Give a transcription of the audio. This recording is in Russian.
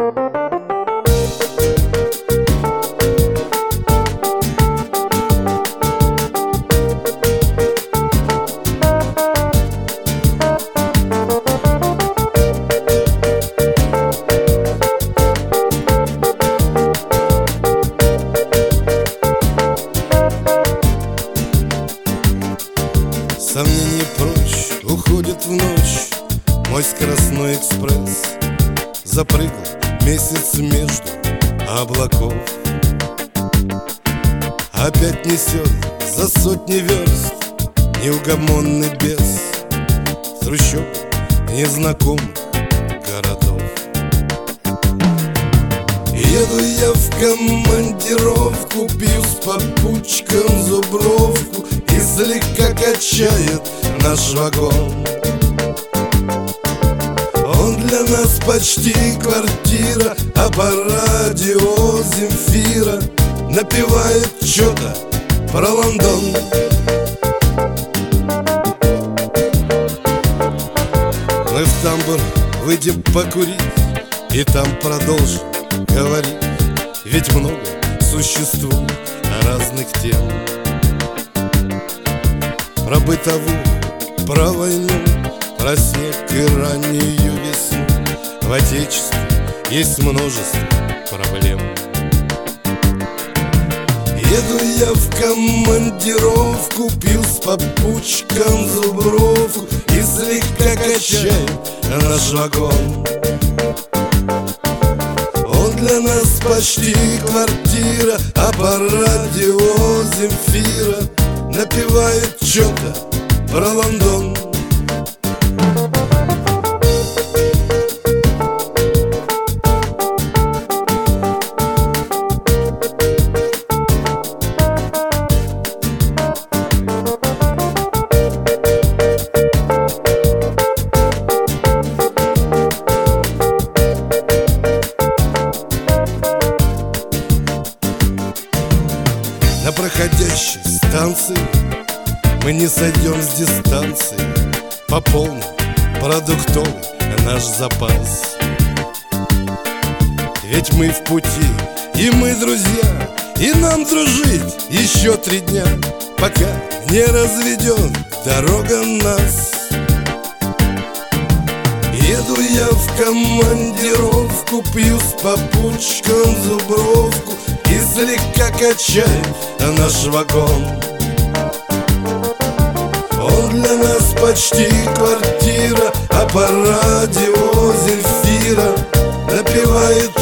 Сомнения прочь уходят в ночь. Мой скоростной экспресс запрыгал месяц между облаков. Опять несет за сотни верст неугомонный бес в трущоб незнакомых городов. Еду я в командировку, пью с попутчиком зубровку, и слегка качает наш вагон. Он для нас почти квартира, а по радио Земфира напевает что-то про Лондон. Мы в тамбур выйдем покурить и там продолжим говорить, ведь много существует разных тем. Про бытовую, про войну, про снег и раннюю весну. В Отечестве есть множество проблем. Еду я в командировку, пью с попутчиком зубровку, и слегка качает наш вагон. Он для нас почти квартира, а по радио Земфира напевает что-то про Лондон. На проходящей станции мы не сойдем с дистанции, пополним продуктовый наш запас. Ведь мы в пути, и мы друзья, и нам дружить еще 3 дня, пока не разведет дорога нас. Еду я в командировку, пью с попутчиком зубровку, и слегка качает наш вагон. Он для нас почти квартира, а по радио Земфира напевает